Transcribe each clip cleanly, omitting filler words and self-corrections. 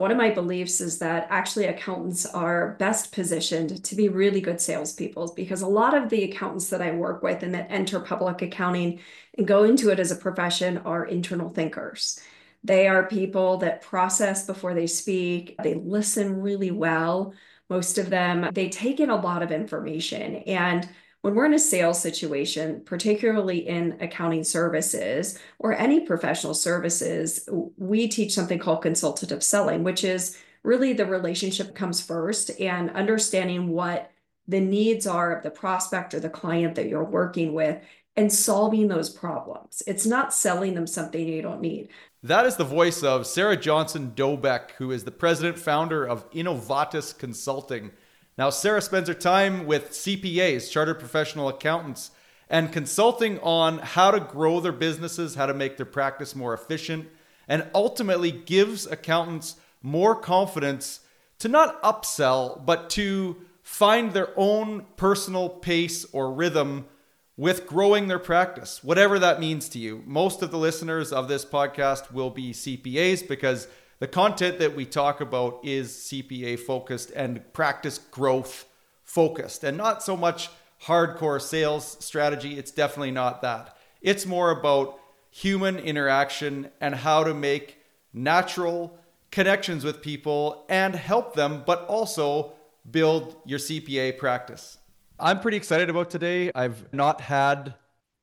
One of my beliefs is that actually accountants are best positioned to be really good salespeople because a lot of the accountants that I work with and that enter public accounting and go into it as a profession are internal thinkers. They are people that process before they speak, they listen really well. Most of them, they take in a lot of information. And when we're in a sales situation, particularly in accounting services, or any professional services, we teach something called consultative selling, which is really the relationship comes first and understanding what the needs are of the prospect or the client that you're working with and solving those problems. It's not selling them something you don't need. That is the voice of Sarah Johnson Dobeck, who is the president founder of Innovatus Consulting. Now, Sarah spends her time with CPAs, chartered professional accountants, and consulting on how to grow their businesses, how to make their practice more efficient, and ultimately gives accountants more confidence to not upsell, but to find their own personal pace or rhythm with growing their practice, whatever that means to you. Most of the listeners of this podcast will be CPAs because the content that we talk about is CPA focused and practice growth focused, and not so much hardcore sales strategy. It's definitely not that. It's more about human interaction and how to make natural connections with people and help them, but also build your CPA practice. I'm pretty excited about today. I've not had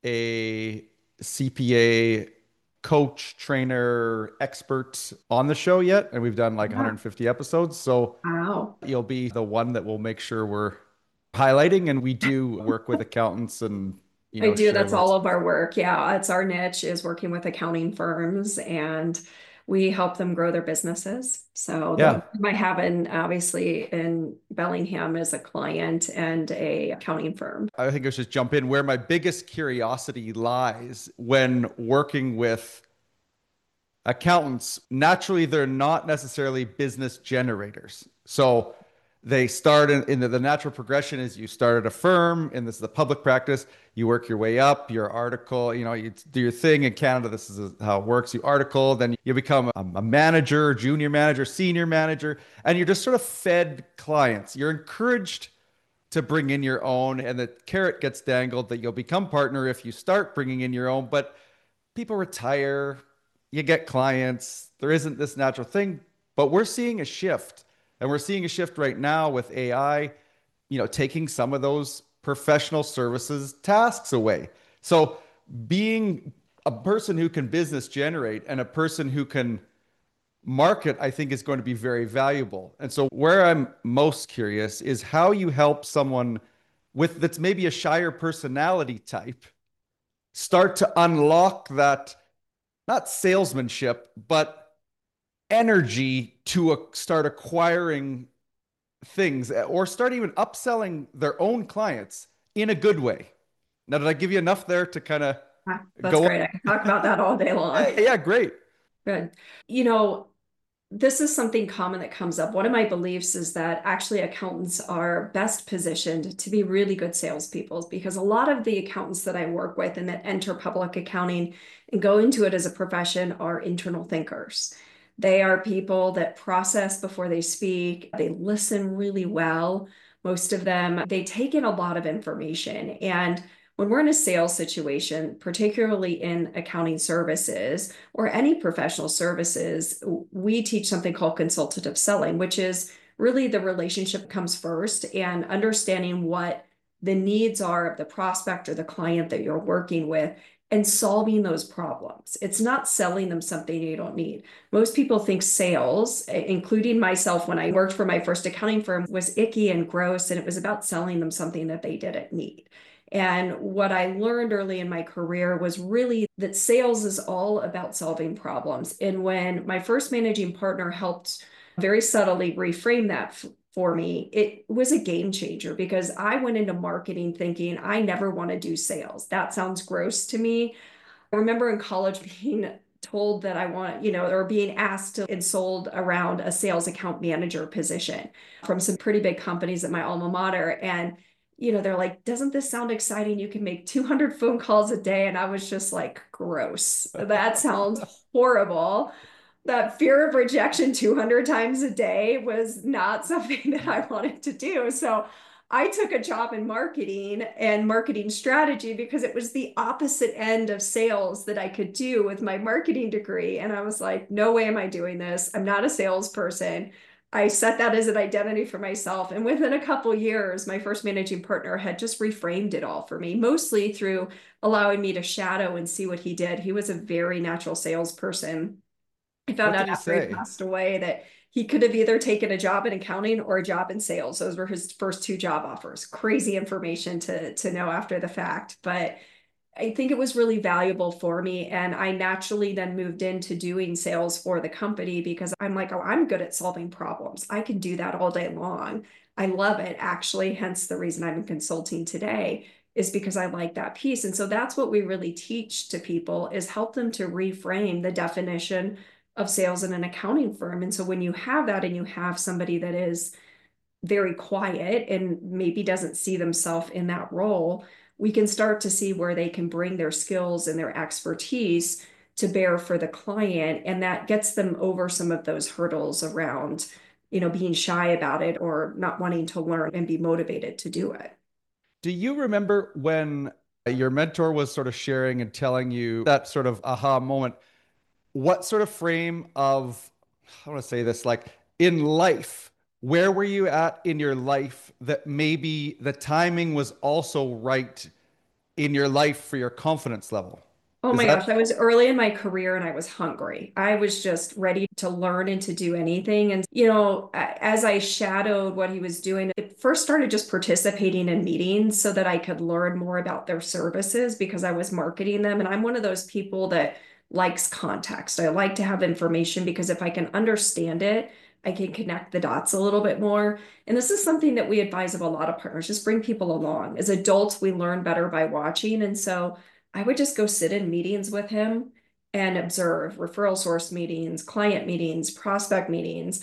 a CPA coach, trainer, expert on the show yet, and we've done like Yeah. 150 episodes. So Wow. you'll be the one that will make sure we're highlighting, and we do work with accountants and I do. share That's those. all of our work. Yeah, it's our niche is working with accounting firms and we help them grow their businesses. So the Yeah, I have obviously in Bellingham is a client and a accounting firm. I think I should just jump in where my biggest curiosity lies when working with accountants. Naturally, they're not necessarily business generators. So they start in the natural progression is you start at a firm, and this is the public practice. You work your way up, your article, you do your thing in Canada. This is how it works. You article, then you become a manager, junior manager, senior manager, and you're just sort of fed clients. You're encouraged to bring in your own, and the carrot gets dangled that you'll become partner if you start bringing in your own. But people retire, you get clients. There isn't this natural thing, but we're seeing a shift. And we're seeing a shift right now with AI, taking some of those professional services tasks away. So being a person who can business generate and a person who can market, I think is going to be very valuable. And so where I'm most curious is how you help someone with that's maybe a shyer personality type start to unlock that, not salesmanship, but energy to start acquiring things or start even upselling their own clients in a good way. Now, did I give you enough there to kind of That's go on? great. I can talk about that all day long. Yeah, yeah, great. Good. You know, this is something common that comes up. One of my beliefs is that actually accountants are best positioned to be really good salespeople because a lot of the accountants that I work with and that enter public accounting and go into it as a profession are internal thinkers. They are people that process before they speak, they listen really well. Most of them, they take in a lot of information. And when we're in a sales situation, particularly in accounting services, or any professional services, we teach something called consultative selling, which is really the relationship comes first and understanding what the needs are of the prospect or the client that you're working with and solving those problems. It's not selling them something you don't need. Most people think sales, including myself when I worked for my first accounting firm, was icky and gross, and it was about selling them something that they didn't need. And what I learned early in my career was really that sales is all about solving problems. And when my first managing partner helped very subtly reframe that for me, it was a game changer because I went into marketing thinking I never want to do sales. That sounds gross to me. I remember in college being told that I want, or being asked to and sold around a sales account manager position from some pretty big companies at my alma mater. And they're like, doesn't this sound exciting? You can make 200 phone calls a day. And I was just like, gross. That sounds horrible. That fear of rejection 200 times a day was not something that I wanted to do. So I took a job in marketing and marketing strategy because it was the opposite end of sales that I could do with my marketing degree. And I was like, no way am I doing this. I'm not a salesperson. I set that as an identity for myself. And within a couple years, my first managing partner had just reframed it all for me, mostly through allowing me to shadow and see what he did. He was a very natural salesperson. I found What out did he after he say? passed away that he could have either taken a job in accounting or a job in sales. Those were his first two job offers. Crazy information to know after the fact, but I think it was really valuable for me. And I naturally then moved into doing sales for the company because I'm like, oh, I'm good at solving problems. I can do that all day long. I love it, actually. Hence the reason I'm in consulting today is because I like that piece. And so that's what we really teach to people is help them to reframe the definition of sales in an accounting firm. And so when you have that and you have somebody that is very quiet and maybe doesn't see themselves in that role, we can start to see where they can bring their skills and their expertise to bear for the client. And that gets them over some of those hurdles around, being shy about it or not wanting to learn and be motivated to do it. Do you remember when your mentor was sort of sharing and telling you that sort of aha moment? What sort of frame of, I want to say this, like in life, where were you at in your life that maybe the timing was also right in your life for your confidence level? Oh Is my gosh, that I was early in my career and I was hungry. I was just ready to learn and to do anything. And, as I shadowed what he was doing, it first started just participating in meetings so that I could learn more about their services because I was marketing them. And I'm one of those people that likes context. I like to have information because if I can understand it, I can connect the dots a little bit more. And this is something that we advise of a lot of partners, just bring people along. As adults, we learn better by watching. And so, I would just go sit in meetings with him and observe referral source meetings, client meetings, prospect meetings.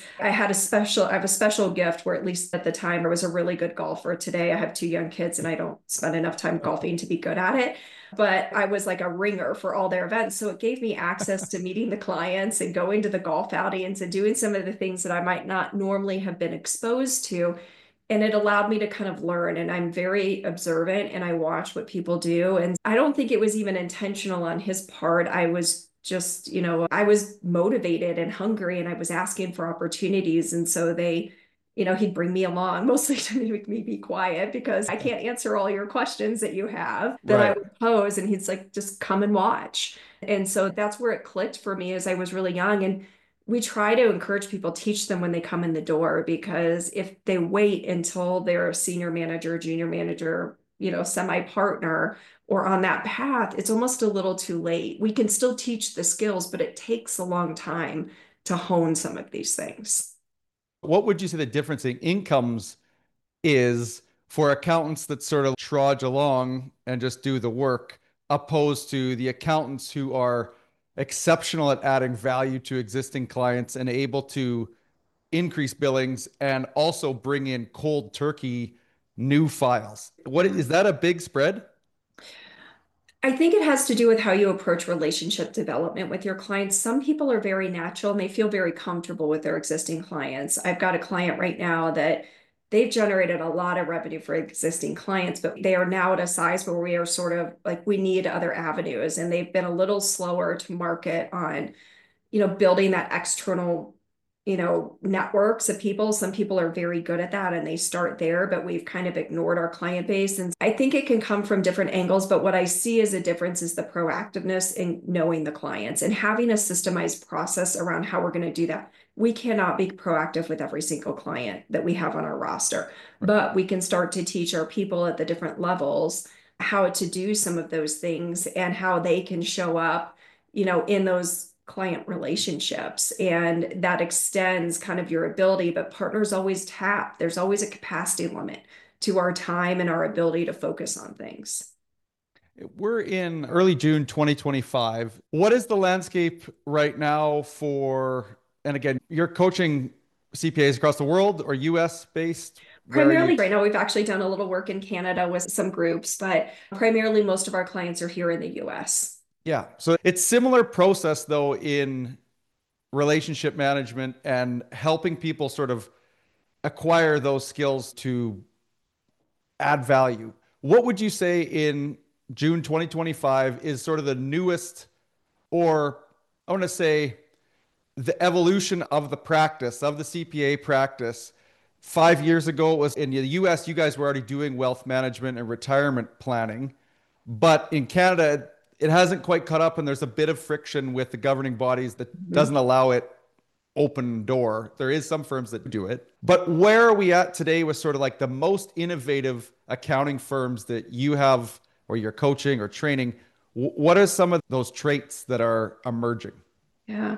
I have a special gift where at least at the time I was a really good golfer. Today I have two young kids and I don't spend enough time golfing to be good at it. But I was like a ringer for all their events. So it gave me access to meeting the clients and going to the golf outings and doing some of the things that I might not normally have been exposed to, and it allowed me to kind of learn, and I'm very observant and I watch what people do, and I don't think it was even intentional on his part. I was just, I was motivated and hungry and I was asking for opportunities, and so he'd bring me along mostly to make me be quiet because I can't answer all your questions that you have that I right? would pose, and he's like, just come and watch. And so that's where it clicked for me as I was really young. And we try to encourage people, teach them when they come in the door, because if they wait until they're a senior manager, junior manager, semi partner, or on that path, it's almost a little too late. We can still teach the skills, but it takes a long time to hone some of these things. What would you say the difference in incomes is for accountants that sort of trudge along and just do the work, opposed to the accountants who are exceptional at adding value to existing clients and able to increase billings and also bring in cold turkey new files? What is that a big spread? I think it has to do with how you approach relationship development with your clients. Some people are very natural and they feel very comfortable with their existing clients. I've got a client right now that they've generated a lot of revenue for existing clients, but they are now at a size where we are sort of like, we need other avenues, and they've been a little slower to market on building that external, networks of people. Some people are very good at that and they start there, but we've kind of ignored our client base. And I think it can come from different angles, but what I see as a difference is the proactiveness in knowing the clients and having a systemized process around how we're going to do that. We cannot be proactive with every single client that we have on our roster, but we can start to teach our people at the different levels how to do some of those things and how they can show up, in those client relationships. And that extends kind of your ability, but partners always tap. There's always a capacity limit to our time and our ability to focus on things. We're in early June 2025. What is the landscape right now for, and again, you're coaching CPAs across the world or US based? Where are you? Primarily, right now, we've actually done a little work in Canada with some groups, but primarily most of our clients are here in the US. Yeah. So it's similar process though in relationship management and helping people sort of acquire those skills to add value. What would you say in June 2025 is sort of the newest, or I want to say the evolution of the practice, of the CPA practice? 5 years ago, it was in the US, you guys were already doing wealth management and retirement planning. But in Canada, it hasn't quite caught up, and there's a bit of friction with the governing bodies that Mhm. doesn't allow it open door. There is some firms that do it. But where are we at today with sort of like the most innovative accounting firms that you have or you're coaching or training? What are some of those traits that are emerging? Yeah.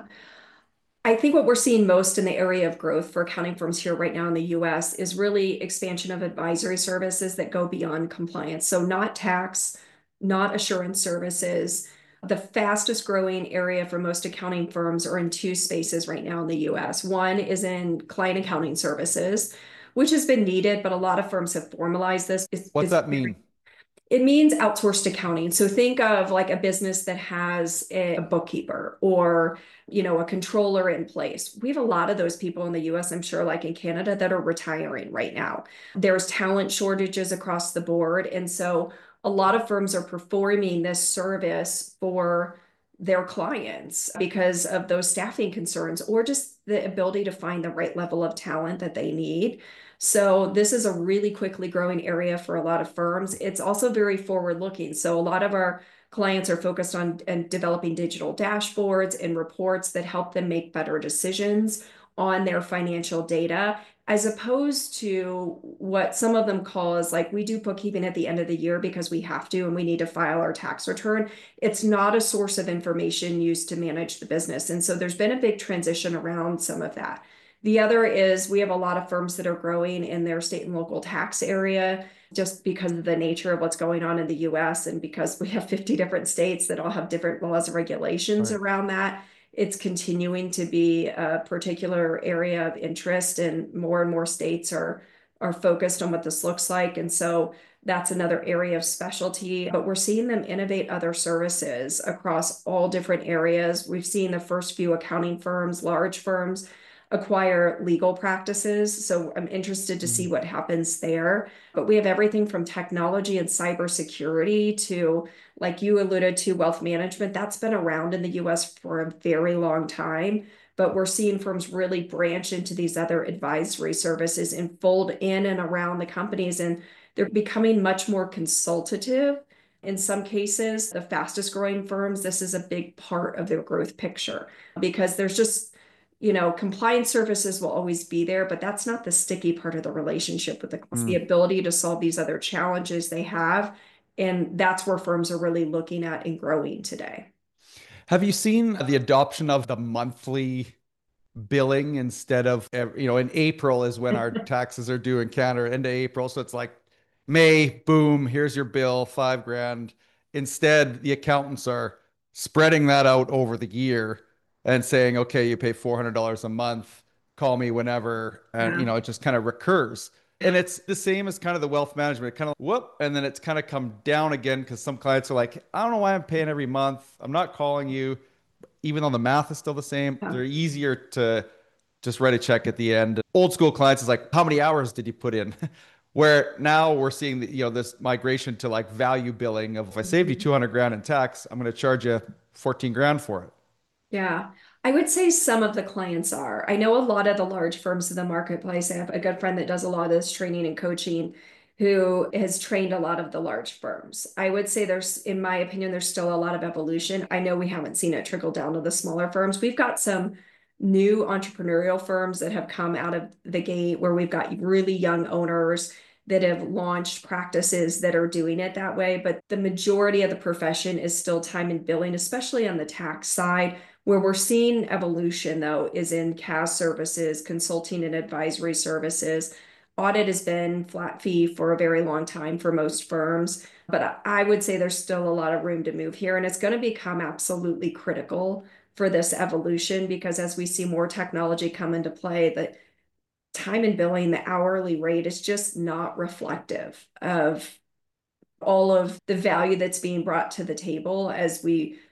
I think what we're seeing most in the area of growth for accounting firms here right now in the US is really expansion of advisory services that go beyond compliance. So, not tax, not assurance services. The fastest growing area for most accounting firms are in two spaces right now in the US. One is in client accounting services, which has been needed, but a lot of firms have formalized this. What's that mean? It means outsourced accounting. So think of like a business that has a bookkeeper or, a controller in place. We have a lot of those people in the US, I'm sure, like in Canada, that are retiring right now. There's talent shortages across the board. And so a lot of firms are performing this service for their clients because of those staffing concerns or just the ability to find the right level of talent that they need. So this is a really quickly growing area for a lot of firms. It's also very forward looking. So a lot of our clients are focused on and developing digital dashboards and reports that help them make better decisions on their financial data, as opposed to what some of them call is like we do bookkeeping at the end of the year because we have to and we need to file our tax return. It's not a source of information used to manage the business. And so there's been a big transition around some of that. The other is we have a lot of firms that are growing in their state and local tax area just because of the nature of what's going on in the US and because we have 50 different states that all have different laws and regulations Right. around that. It's continuing to be a particular area of interest, and more states are focused on what this looks like. And so that's another area of specialty, but we're seeing them innovate other services across all different areas. We've seen the first few accounting firms, large firms, acquire legal practices. So I'm interested to see Mm. what happens there. But we have everything from technology and cybersecurity to, like you alluded to, wealth management. That's been around in the US for a very long time. But we're seeing firms really branch into these other advisory services and fold in and around the companies. And they're becoming much more consultative. In some cases, the fastest growing firms, this is a big part of their growth picture because there's just compliance services will always be there, but that's not the sticky part of the relationship with the clients, the Mm. ability to solve these other challenges they have. And that's where firms are really looking at and growing today. Have you seen the adoption of the monthly billing instead of, in April is when our taxes are due in Canada, end of April. So it's like May, boom, here's your bill, 5 grand. Instead, the accountants are spreading that out over the year and saying, okay, you pay $400 a month, call me whenever. And, Yeah. it just kind of recurs. And it's the same as kind of the wealth management, kind of whoop, and then it's kind of come down again because some clients are like, I don't know why I'm paying every month. I'm not calling you even though the math is still the same, Yeah. they're easier to just write a check at the end. Old school clients is like, how many hours did you put in? Where now we're seeing this migration to like value billing of if I saved you 200 grand in tax, I'm going to charge you 14 grand for it. Yeah, I would say some of the clients are. I know a lot of the large firms in the marketplace. I have a good friend that does a lot of this training and coaching who has trained a lot of the large firms. I would say there's, in my opinion, there's still a lot of evolution. I know we haven't seen it trickle down to the smaller firms. We've got some new entrepreneurial firms that have come out of the gate where we've got really young owners that have launched practices that are doing it that way. But the majority of the profession is still time and billing, especially on the tax side. Where we're seeing evolution, though, is in CAS services, consulting and advisory services. Audit has been flat fee for a very long time for most firms, but I would say there's still a lot of room to move here, and it's going to become absolutely critical for this evolution because as we see more technology come into play, the time and billing, the hourly rate is just not reflective of all of the value that's being brought to the table as we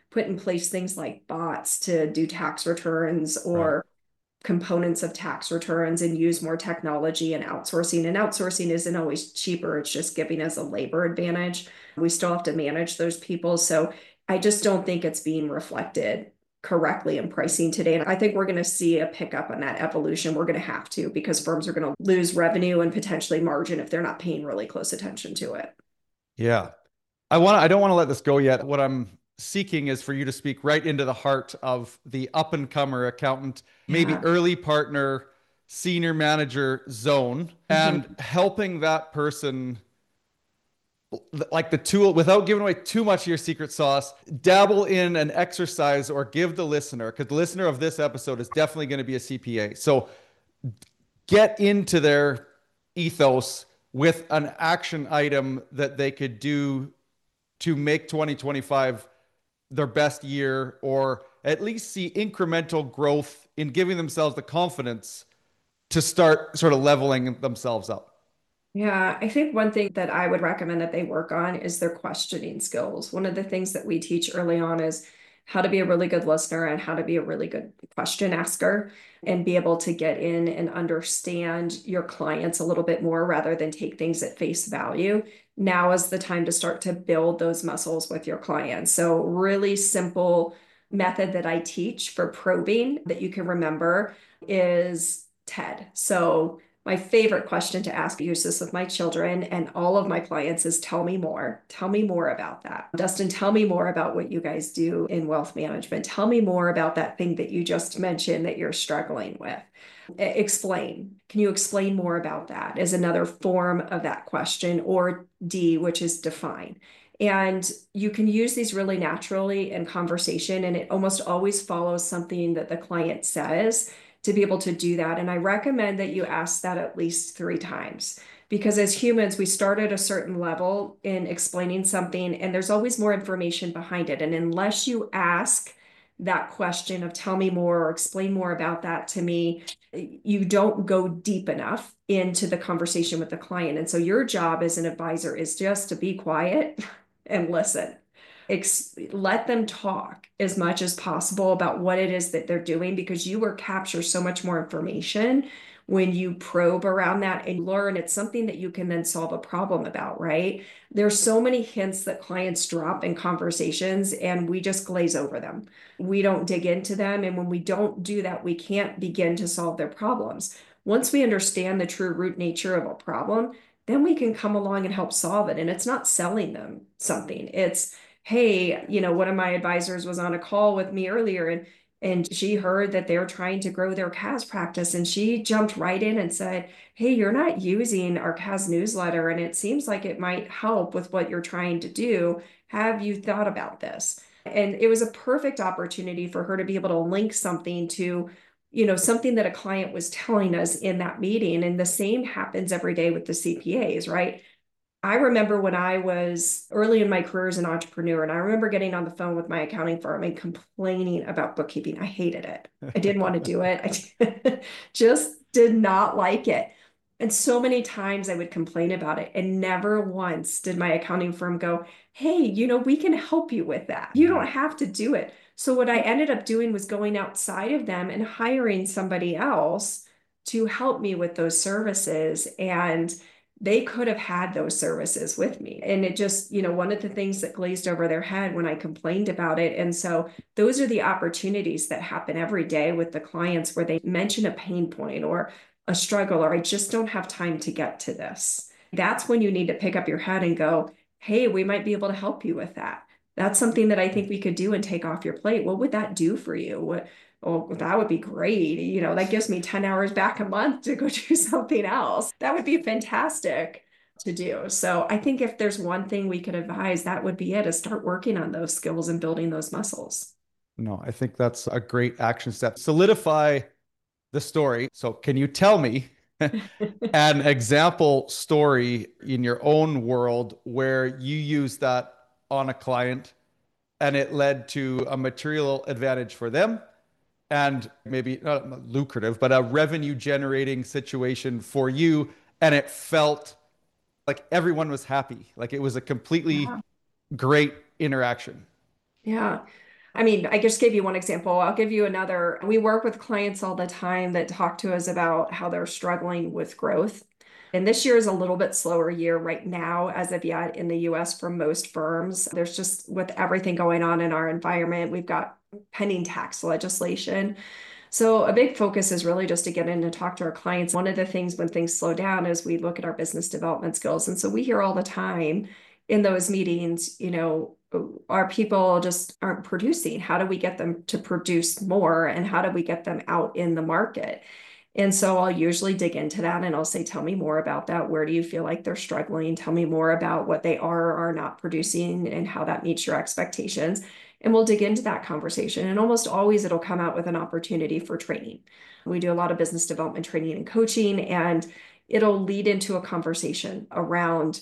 put in place things like bots to do tax returns Right. or components of tax returns and use more technology and outsourcing. And outsourcing isn't always cheaper, it's just giving us a labor advantage. We still have to manage those people. So I just don't think it's being reflected correctly in pricing today. And I think we're going to see a pickup on that evolution. We're going to have to because firms are going to lose revenue and potentially margin if they're not paying really close attention to it. Yeah. I don't want to let this go yet. What I'm seeking is for you to speak right into the heart of the up and comer accountant, maybe Yeah. early partner, senior manager zone, and Mhm. helping that person like the tool without giving away too much of your secret sauce, dabble in an exercise or give the listener, because the listener of this episode is definitely going to be a CPA. So get into their ethos with an action item that they could do to make 2025 their best year, or at least see incremental growth in giving themselves the confidence to start sort of leveling themselves up. Yeah, I think one thing that I would recommend that they work on is their questioning skills. One of the things that we teach early on is how to be a really good listener and how to be a really good question asker and be able to get in and understand your clients a little bit more rather than take things at face value. Now is the time to start to build those muscles with your clients. So, really simple method that I teach for probing that you can remember is TED. So, my favorite question to ask, I use this with my children and all of my clients, is tell me more. Tell me more about that. Dustin, tell me more about what you guys do in wealth management. Tell me more about that thing that you just mentioned that you're struggling with. Explain. Can you explain more about that? Is another form of that question, or D, which is define. And you can use these really naturally in conversation, and it almost always follows something that the client says to be able to do that. And I recommend that you ask that at least 3 times because as humans, we start at a certain level in explaining something, and there's always more information behind it. And unless you ask that question of tell me more or explain more about that to me, you don't go deep enough into the conversation with the client. And so your job as an advisor is just to be quiet and listen. Let them talk as much as possible about what it is that they're doing because you will capture so much more information when you probe around that and learn it's something that you can then solve a problem about, right? There's so many hints that clients drop in conversations and we just glaze over them. We don't dig into them. And when we don't do that, we can't begin to solve their problems. Once we understand the true root nature of a problem, then we can come along and help solve it. And it's not selling them something. It's, hey, one of my advisors was on a call with me earlier and she heard that they're trying to grow their CAS practice and she jumped right in and said, hey, you're not using our CAS newsletter and it seems like it might help with what you're trying to do. Have you thought about this? And it was a perfect opportunity for her to be able to link something to something that a client was telling us in that meeting. And the same happens every day with the CPAs, right? I remember when I was early in my career as an entrepreneur, and I remember getting on the phone with my accounting firm and complaining about bookkeeping. I hated it. I didn't want to do it. Just did not like it. And so many times I would complain about it, and never once did my accounting firm go, hey, we can help you with that. You don't have to do it. So, what I ended up doing was going outside of them and hiring somebody else to help me with those services. And they could have had those services with me. And it just, one of the things that glazed over their head when I complained about it. And so those are the opportunities that happen every day with the clients where they mention a pain point or a struggle, or I just don't have time to get to this. That's when you need to pick up your head and go, hey, we might be able to help you with that. That's something that I think we could do and take off your plate. What would that do for you? Oh, that would be great. That gives me 10 hours back a month to go do something else. That would be fantastic to do. So I think if there's one thing we could advise, that would be it, is start working on those skills and building those muscles. No, I think that's a great action step. Solidify the story. So, can you tell me an example story in your own world where you use that on a client and it led to a material advantage for them and maybe not lucrative, but a revenue generating situation for you? And it felt like everyone was happy, like it was a completely Yeah. great interaction. Yeah. I mean, I just gave you one example. I'll give you another. We work with clients all the time that talk to us about how they're struggling with growth. And this year is a little bit slower year right now, as of yet, in the US for most firms. There's just with everything going on in our environment, we've got pending tax legislation. So a big focus is really just to get in and talk to our clients. One of the things when things slow down is we look at our business development skills. And so we hear all the time in those meetings, our people just aren't producing. How do we get them to produce more? And how do we get them out in the market? And so I'll usually dig into that and I'll say, tell me more about that. Where do you feel like they're struggling? Tell me more about what they are or are not producing and how that meets your expectations. And we'll dig into that conversation. And almost always it'll come out with an opportunity for training. We do a lot of business development training and coaching, and it'll lead into a conversation around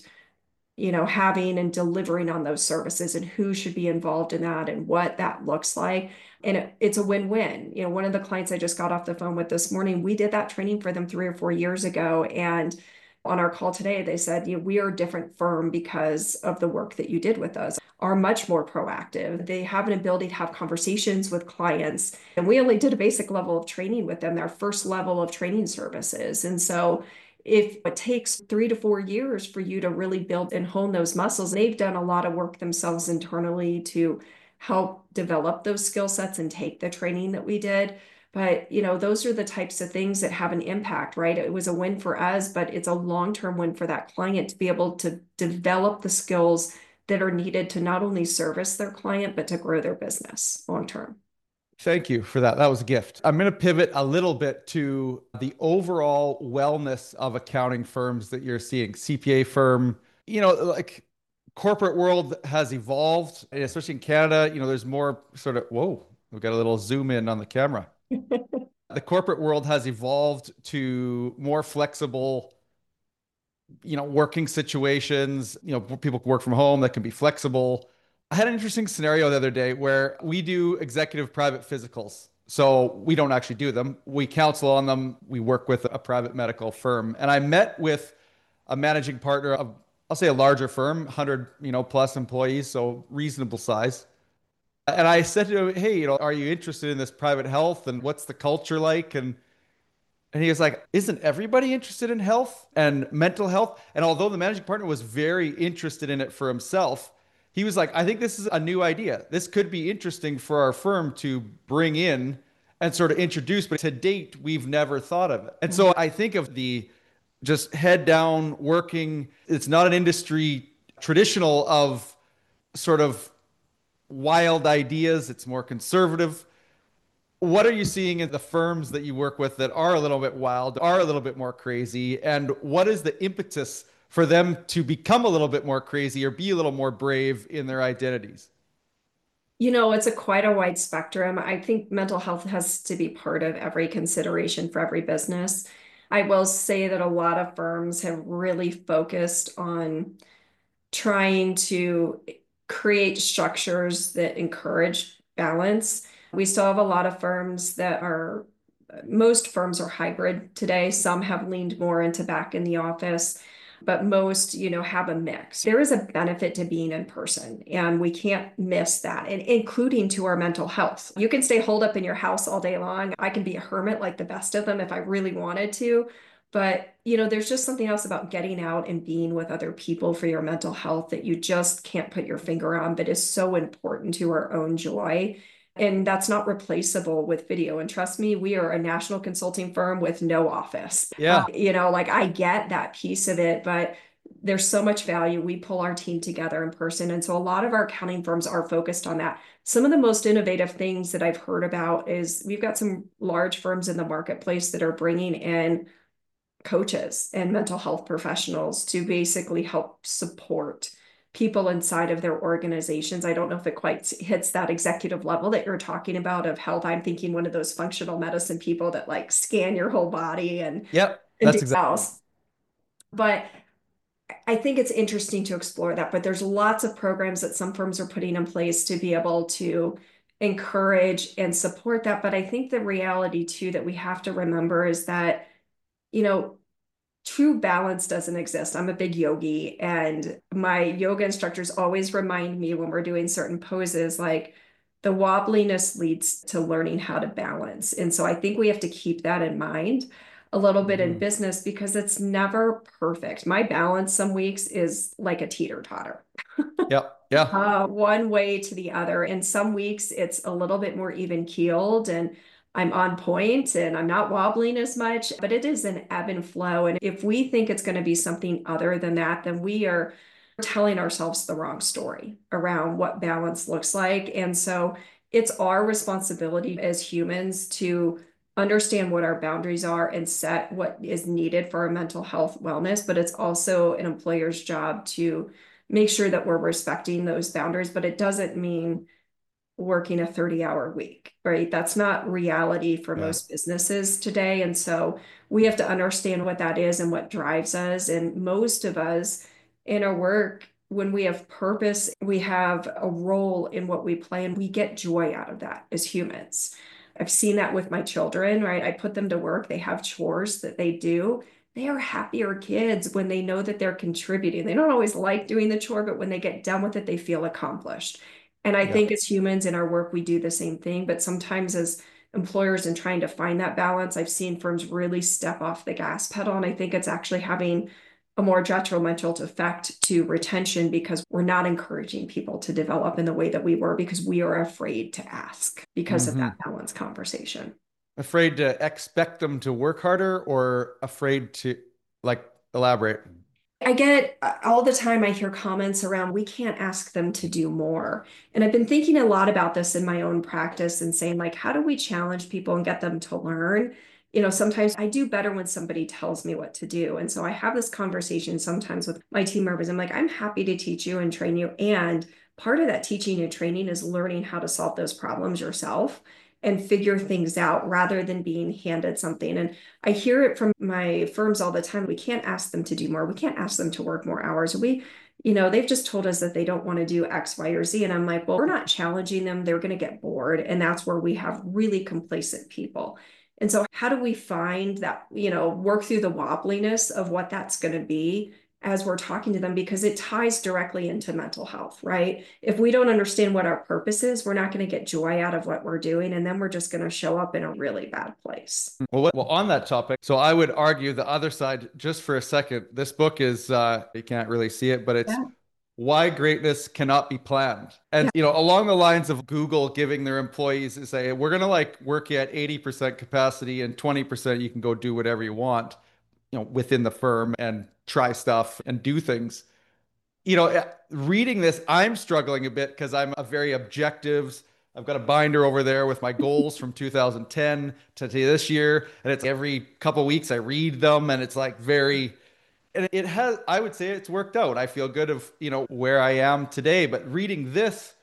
having and delivering on those services and who should be involved in that and what that looks like. And it's a win-win. One of the clients I just got off the phone with this morning, we did that training for them 3 or 4 years ago. And on our call today, they said, we are a different firm because of the work that you did with us, are much more proactive. They have an ability to have conversations with clients. And we only did a basic level of training with them, their first level of training services. And so if it takes 3 to 4 years for you to really build and hone those muscles, they've done a lot of work themselves internally to help develop those skill sets and take the training that we did. But, those are the types of things that have an impact, right? It was a win for us, but it's a long-term win for that client to be able to develop the skills that are needed to not only service their client, but to grow their business long term. Thank you for that. That was a gift. I'm going to pivot a little bit to the overall wellness of accounting firms that you're seeing. CPA firm, like corporate world has evolved, especially in Canada. There's more sort of, whoa, we've got a little zoom in on the camera. The corporate world has evolved to more flexible, working situations. People can work from home that can be flexible. I had an interesting scenario the other day where we do executive private physicals. So we don't actually do them. We counsel on them. We work with a private medical firm. And I met with a managing partner of, I'll say a larger firm, 100, plus employees, so reasonable size. And I said to him, hey, are you interested in this private health and what's the culture like? And he was like, isn't everybody interested in health and mental health? And although the managing partner was very interested in it for himself, he was like, I think this is a new idea. This could be interesting for our firm to bring in and sort of introduce, but to date, we've never thought of it. And so I think of the just head down working, it's not an industry traditional of sort of wild ideas, it's more conservative. What are you seeing in the firms that you work with that are a little bit wild, are a little bit more crazy? And what is the impetus for them to become a little bit more crazy or be a little more brave in their identities? It's quite a wide spectrum. I think mental health has to be part of every consideration for every business. I will say that a lot of firms have really focused on trying to create structures that encourage balance. We still have a lot of firms most firms are hybrid today. Some have leaned more into back in the office, but most, have a mix. There is a benefit to being in person, and we can't miss that, and including to our mental health. You can stay holed up in your house all day long. I can be a hermit like the best of them if I really wanted to. But, there's just something else about getting out and being with other people for your mental health that you just can't put your finger on, but is so important to our own joy. And that's not replaceable with video. And trust me, we are a national consulting firm with no office. Yeah. Like I get that piece of it, but there's so much value. We pull our team together in person. And so a lot of our accounting firms are focused on that. Some of the most innovative things that I've heard about is we've got some large firms in the marketplace that are bringing in coaches and mental health professionals to basically help support people inside of their organizations. I don't know if it quite hits that executive level that you're talking about of health. I'm thinking one of those functional medicine people that like scan your whole body Yep. and do That's exactly. else. But I think it's interesting to explore that. But there's lots of programs that some firms are putting in place to be able to encourage and support that. But I think the reality too that we have to remember is that true balance doesn't exist. I'm a big yogi, and my yoga instructors always remind me when we're doing certain poses, like, the wobbliness leads to learning how to balance. And so I think we have to keep that in mind a little bit in Mhm. business because it's never perfect. My balance some weeks is like a teeter-totter. Yeah. Yeah. One way to the other. And some weeks it's a little bit more even keeled and I'm on point and I'm not wobbling as much, but it is an ebb and flow. And if we think it's going to be something other than that, then we are telling ourselves the wrong story around what balance looks like. And so it's our responsibility as humans to understand what our boundaries are and set what is needed for our mental health wellness. But it's also an employer's job to make sure that we're respecting those boundaries, but it doesn't mean working a 30-hour week, right? That's not reality for Yeah. most businesses today. And so we have to understand what that is and what drives us. And most of us in our work, when we have purpose, we have a role in what we play, and we get joy out of that as humans. I've seen that with my children, right? I put them to work, they have chores that they do. They are happier kids when they know that they're contributing. They don't always like doing the chore, but when they get done with it, they feel accomplished. And I Yeah. think as humans in our work, we do the same thing. But sometimes as employers and trying to find that balance, I've seen firms really step off the gas pedal. And I think it's actually having a more detrimental effect to retention because we're not encouraging people to develop in the way that we were because we are afraid to ask because of that Hmm. balance conversation. Afraid to expect them to work harder or afraid to like elaborate? I get all the time, I hear comments around, we can't ask them to do more. And I've been thinking a lot about this in my own practice and saying, like, how do we challenge people and get them to learn? Sometimes I do better when somebody tells me what to do. And so I have this conversation sometimes with my team members. I'm like, I'm happy to teach you and train you. And part of that teaching and training is learning how to solve those problems yourself and figure things out rather than being handed something. And I hear it from my firms all the time. We can't ask them to do more. We can't ask them to work more hours. They've just told us that they don't want to do X, Y, or Z. And I'm like, well, we're not challenging them. They're going to get bored. And that's where we have really complacent people. And so, how do we find that, work through the wobbliness of what that's going to be as we're talking to them? Because it ties directly into mental health, right? If we don't understand what our purpose is, we're not going to get joy out of what we're doing. And then we're just going to show up in a really bad place. Well, on that topic, so I would argue the other side just for a second. This book is, you can't really see it, but it's Yeah. Why Greatness Cannot Be Planned. And, Yeah. along the lines of Google giving their employees to say, we're going to like work you at 80% capacity and 20% you can go do whatever you want, within the firm and try stuff and do things. Reading this, I'm struggling a bit because I'm a very objectives. I've got a binder over there with my goals from 2010 to this year, and it's every couple weeks I read them, and it's like very, and it has, I would say it's worked out. I feel good of, where I am today, but reading this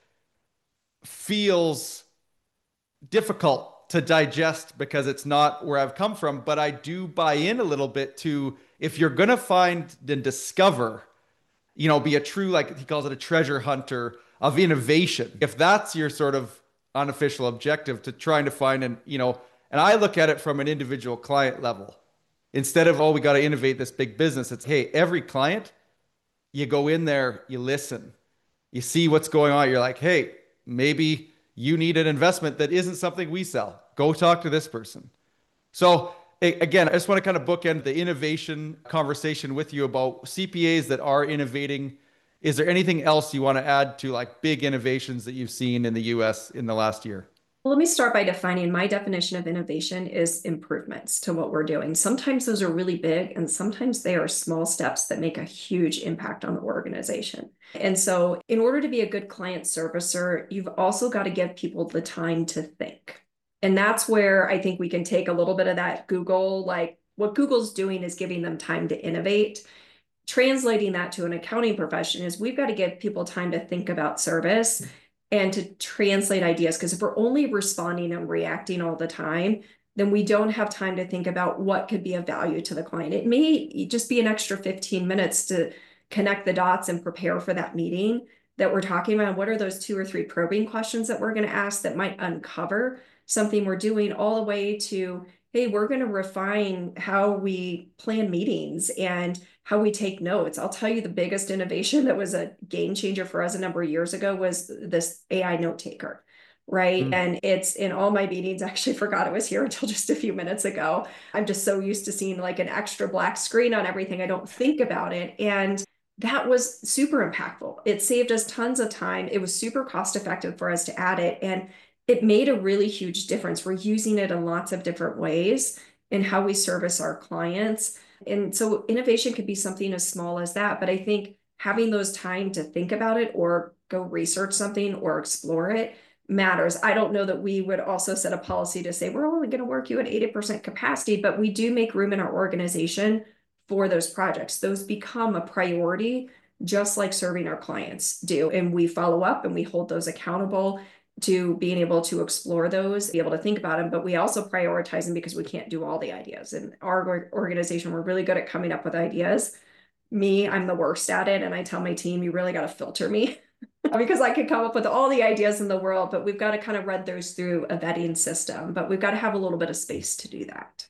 feels difficult to digest because it's not where I've come from, but I do buy in a little bit to if you're going to find and discover, be a true, like he calls it, a treasure hunter of innovation. If that's your sort of unofficial objective to trying to find and I look at it from an individual client level. Instead of, oh, we got to innovate this big business, it's, hey, every client, you go in there, you listen, you see what's going on. You're like, hey, maybe you need an investment that isn't something we sell. Go talk to this person. So again, I just want to kind of bookend the innovation conversation with you about CPAs that are innovating. Is there anything else you want to add to like big innovations that you've seen in the US in the last year? Well, let me start by defining my definition of innovation is improvements to what we're doing. Sometimes those are really big, and sometimes they are small steps that make a huge impact on the organization. And so, in order to be a good client servicer, you've also got to give people the time to think. And that's where I think we can take a little bit of that Google, like what Google's doing is giving them time to innovate. Translating that to an accounting profession is we've got to give people time to think about service and to translate ideas. Because if we're only responding and reacting all the time, then we don't have time to think about what could be of value to the client. It may just be an extra 15 minutes to connect the dots and prepare for that meeting that we're talking about. What are those 2 or 3 probing questions that we're going to ask that might uncover something we're doing, all the way to, hey, we're going to refine how we plan meetings and how we take notes. I'll tell you the biggest innovation that was a game changer for us a number of years ago was this AI note taker. right? Mm. And it's in all my meetings. I actually forgot it was here until just a few minutes ago. I'm just so used to seeing like an extra black screen on everything. I don't think about it. And that was super impactful. It saved us tons of time. It was super cost effective for us to add it. And it made a really huge difference. We're using it in lots of different ways in how we service our clients. And so innovation could be something as small as that. But I think having those time to think about it or go research something or explore it matters. I don't know that we would also set a policy to say we're only going to work you at 80% capacity, but we do make room in our organization for those projects. Those become a priority, just like serving our clients do. And we follow up and we hold those accountable to being able to explore those, be able to think about them, but we also prioritize them because we can't do all the ideas. In our organization, we're really good at coming up with ideas. Me, I'm the worst at it. And I tell my team, you really got to filter me because I could come up with all the ideas in the world, but we've got to kind of read those through a vetting system, but we've got to have a little bit of space to do that.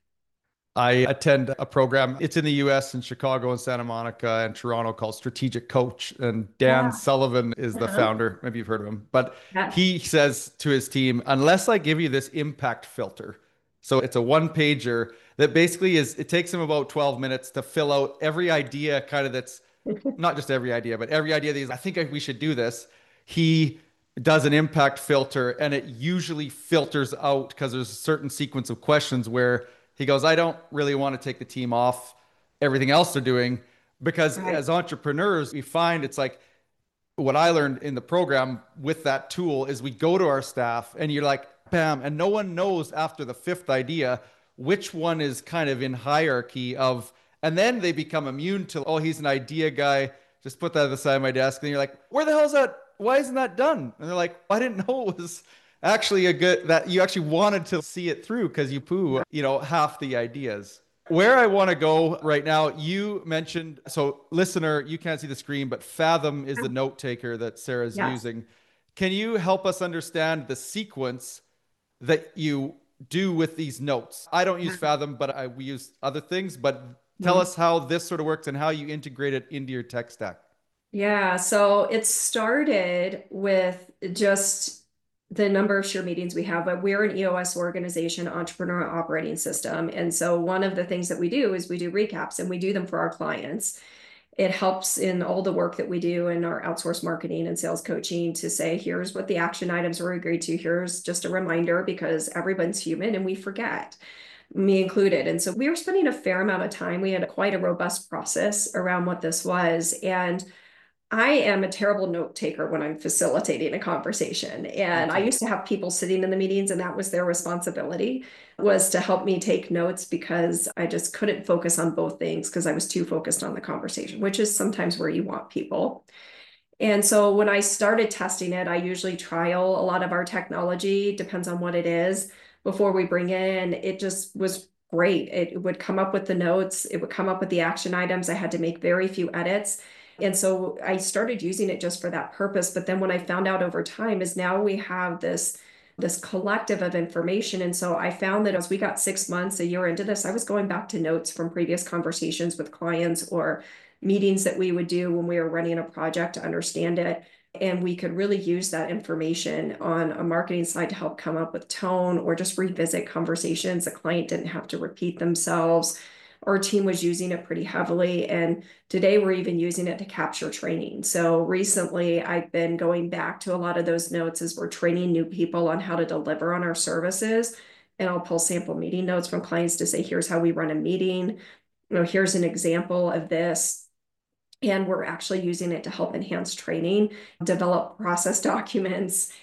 I attend a program. It's in the US in Chicago and Santa Monica and Toronto called Strategic Coach. And Dan Yeah. Sullivan is the Uh-huh. founder. Maybe you've heard of him. But Yeah. he says to his team, unless I give you this impact filter, so it's a one pager that basically is, it takes him about 12 minutes to fill out every idea, kind of that's not just every idea, but every idea that he's, I think we should do this. He does an impact filter and it usually filters out because there's a certain sequence of questions where he goes, I don't really want to take the team off everything else they're doing because Right. as entrepreneurs, we find it's like what I learned in the program with that tool is we go to our staff and you're like, bam, and no one knows after the fifth idea which one is kind of in hierarchy of, and then they become immune to, oh, he's an idea guy. Just put that at the side of my desk. And you're like, where the hell is that? Why isn't that done? And they're like, I didn't know it was actually a good, that you actually wanted to see it through because you poo, half the ideas. Where I want to go right now, you mentioned, so listener, you can't see the screen, but Fathom is the note taker that Sarah's Yes. using. Can you help us understand the sequence that you do with these notes? I don't use Fathom, but we use other things, but tell Mhm. us how this sort of works and how you integrate it into your tech stack. Yeah, so it started with just the number of share meetings we have, but we're an EOS organization, entrepreneur operating system. And so one of the things that we do is we do recaps and we do them for our clients. It helps in all the work that we do in our outsourced marketing and sales coaching to say, here's what the action items were agreed to. Here's just a reminder because everyone's human and we forget, me included. And so we were spending a fair amount of time. We had quite a robust process around what this was. And I am a terrible note taker when I'm facilitating a conversation. Me And I too. used to have people sitting in the meetings, and that was their responsibility, was to help me take notes because I just couldn't focus on both things because I was too focused on the conversation, which is sometimes where you want people. And so when I started testing it, I usually trial a lot of our technology, depends on what it is, before we bring in. It just was great. It would come up with the notes, it would come up with the action items. I had to make very few edits. And so I started using it just for that purpose. But then what I found out over time is now we have this collective of information. And so I found that as we got 6 months, a year into this, I was going back to notes from previous conversations with clients or meetings that we would do when we were running a project to understand it. And we could really use that information on a marketing side to help come up with tone or just revisit conversations. The client didn't have to repeat themselves. Our team was using it pretty heavily. And today we're even using it to capture training. So recently I've been going back to a lot of those notes as we're training new people on how to deliver on our services. And I'll pull sample meeting notes from clients to say, here's how we run a meeting. Here's an example of this, and we're actually using it to help enhance training, develop process documents,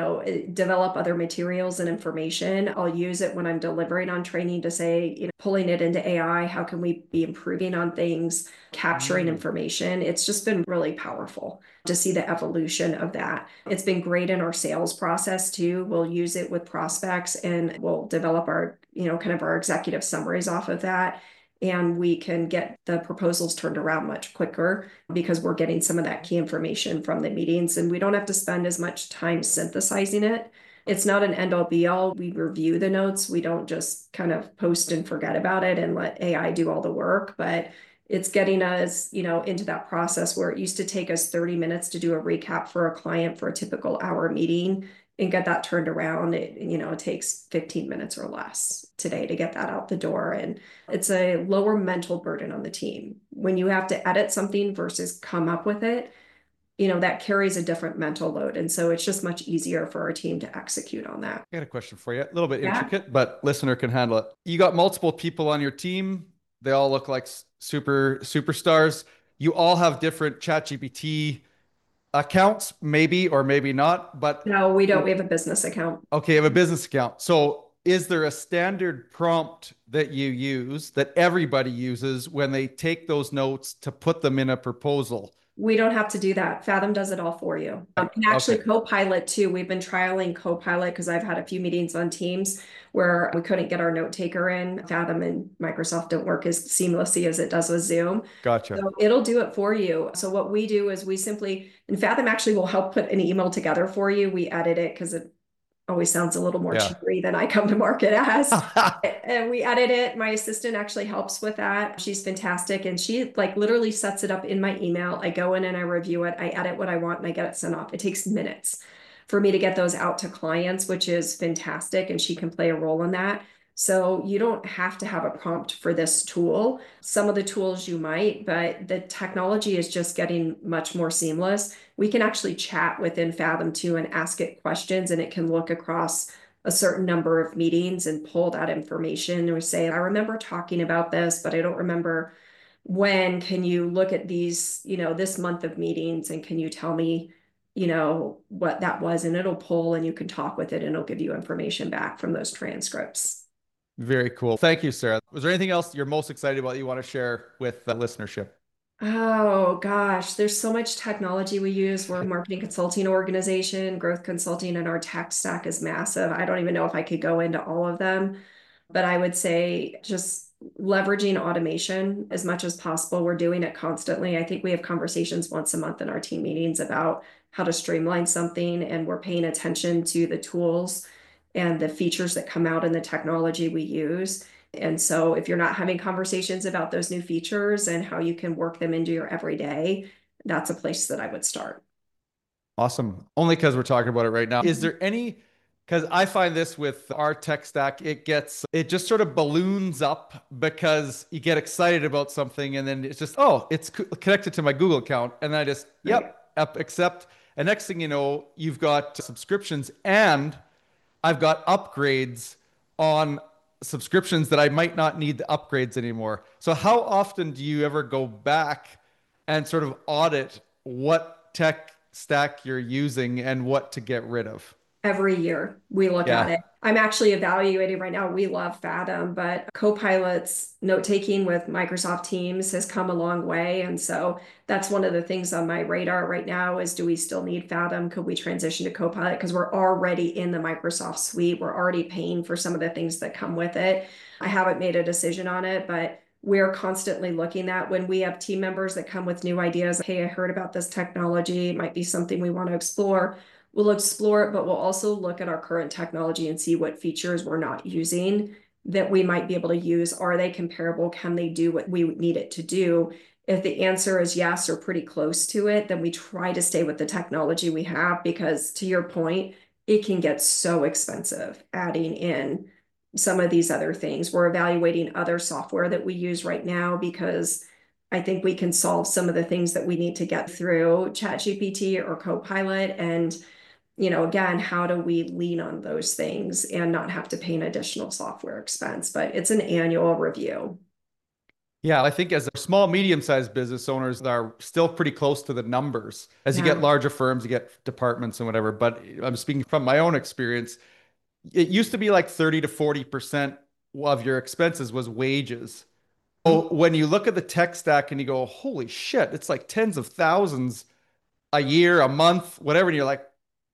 develop other materials and information. I'll use it when I'm delivering on training to say, pulling it into AI, how can we be improving on things, capturing Mm. information. It's just been really powerful to see the evolution of that. It's been great in our sales process too. We'll use it with prospects and we'll develop our, kind of our executive summaries off of that, and we can get the proposals turned around much quicker because we're getting some of that key information from the meetings, and we don't have to spend as much time synthesizing it. It's not an end all be all. We review the notes. We don't just kind of post and forget about it and let AI do all the work, but it's getting us, into that process where it used to take us 30 minutes to do a recap for a client for a typical hour meeting. and get that turned around. It takes 15 minutes or less today to get that out the door. And it's a lower mental burden on the team. When you have to edit something versus come up with it, that carries a different mental load. And so it's just much easier for our team to execute on that. I got a question for you. A little bit Yeah. intricate, but listener can handle it. You got multiple people on your team. They all look like superstars. You all have different ChatGPT accounts, maybe or maybe not. But No, we don't. We have a business account. okay, you have a business account. So is there a standard prompt that you use that everybody uses when they take those notes to put them in a proposal? We don't have to do that. Fathom does it all for you. And actually, Okay. Copilot too. We've been trialing Copilot because I've had a few meetings on Teams where we couldn't get our note taker in. Fathom and Microsoft don't work as seamlessly as it does with Zoom. Gotcha. So it'll do it for you. So what we do is and Fathom actually will help put an email together for you. We edit it because it always sounds a little more Yeah. cheery than I come to market as. And we edit it. My assistant actually helps with that. She's fantastic. And she like literally sets it up in my email. I go in and I review it. I edit what I want and I get it sent off. It takes minutes for me to get those out to clients, which is fantastic. And she can play a role in that. So you don't have to have a prompt for this tool. Some of the tools you might, but the technology is just getting much more seamless. We can actually chat within Fathom too and ask it questions, and it can look across a certain number of meetings and pull that information or say, I remember talking about this, but I don't remember when. Can you look at these, this month of meetings, and can you tell me, what that was? And it'll pull and you can talk with it and it'll give you information back from those transcripts. Very cool. Thank you, Sarah. Was there anything else you're most excited about you want to share with the listenership? Oh gosh, there's so much technology we use. We're a marketing consulting organization, growth consulting, and our tech stack is massive. I don't even know if I could go into all of them, but I would say just leveraging automation as much as possible. We're doing it constantly. I think we have conversations once a month in our team meetings about how to streamline something, and we're paying attention to the tools and the features that come out in the technology we use. And so if you're not having conversations about those new features and how you can work them into your everyday, that's a place that I would start. Awesome. Only because we're talking about it right now. Is there any, because I find this with our tech stack, it just sort of balloons up because you get excited about something and then it's just, oh, it's connected to my Google account. And then I just, Right. yep, accept. And next thing you know, you've got subscriptions and I've got upgrades on subscriptions that I might not need the upgrades anymore. So how often do you ever go back and sort of audit what tech stack you're using and what to get rid of? Every year we look at Yeah. it. I'm actually evaluating right now. We love Fathom, but Copilot's note taking with Microsoft Teams has come a long way. And so that's one of the things on my radar right now is, do we still need Fathom? Could we transition to Copilot? Because we're already in the Microsoft suite. We're already paying for some of the things that come with it. I haven't made a decision on it, but we're constantly looking at when we have team members that come with new ideas. Hey, I heard about this technology. It might be something we want to explore. We'll explore it, but we'll also look at our current technology and see what features we're not using that we might be able to use. Are they comparable? Can they do what we need it to do? If the answer is yes or pretty close to it, then we try to stay with the technology we have, because to your point, it can get so expensive adding in some of these other things. We're evaluating other software that we use right now because I think we can solve some of the things that we need to get through ChatGPT or Copilot. And again, how do we lean on those things and not have to pay an additional software expense? But it's an annual review. Yeah, I think as small, medium-sized business owners are still pretty close to the numbers. As you get Yeah. larger firms, you get departments and whatever. But I'm speaking from my own experience. It used to be like 30 to 40% of your expenses was wages. Mhm. So when you look at the tech stack and you go, holy shit, it's like tens of thousands a year, a month, whatever. And you're like,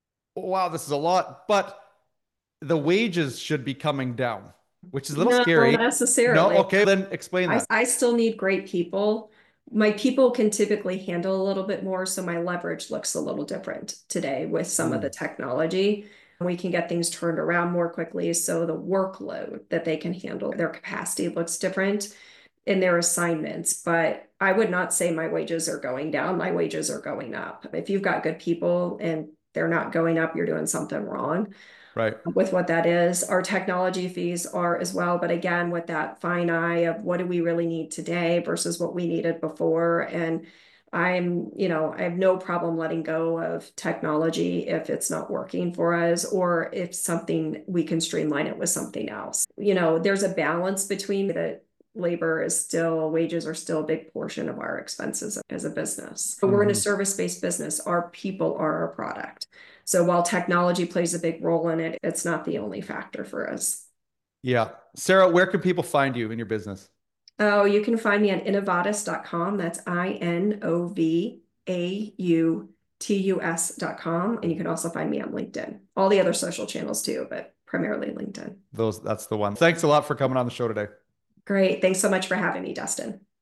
wow, this is a lot. But the wages should be coming down, which is a little No, not scary. No, necessarily. okay, then explain that. I still need great people. My people can typically handle a little bit more, so my leverage looks a little different today with some of the Mm. technology. We can get things turned around more quickly, so the workload that they can handle, their capacity looks different in their assignments. But I would not say my wages are going down. My wages are going up. If you've got good people and they're not going up, you're doing something wrong Right. with what that is. Our technology fees are as well, but again, with that fine eye of what do we really need today versus what we needed before. And I have no problem letting go of technology if it's not working for us or if something we can streamline it with something else. There's a balance between that. Wages are still a big portion of our expenses as a business. But we're in a Mhm. service-based business. Our people are our product. So while technology plays a big role in it, it's not the only factor for us. Yeah. Sarah, where can people find you in your business? Oh, you can find me at innovatus.com. That's INOVAUTUS.com. And you can also find me on LinkedIn. All the other social channels too, but primarily LinkedIn. That's the one. Thanks a lot for coming on the show today. Great. Thanks so much for having me, Dustin.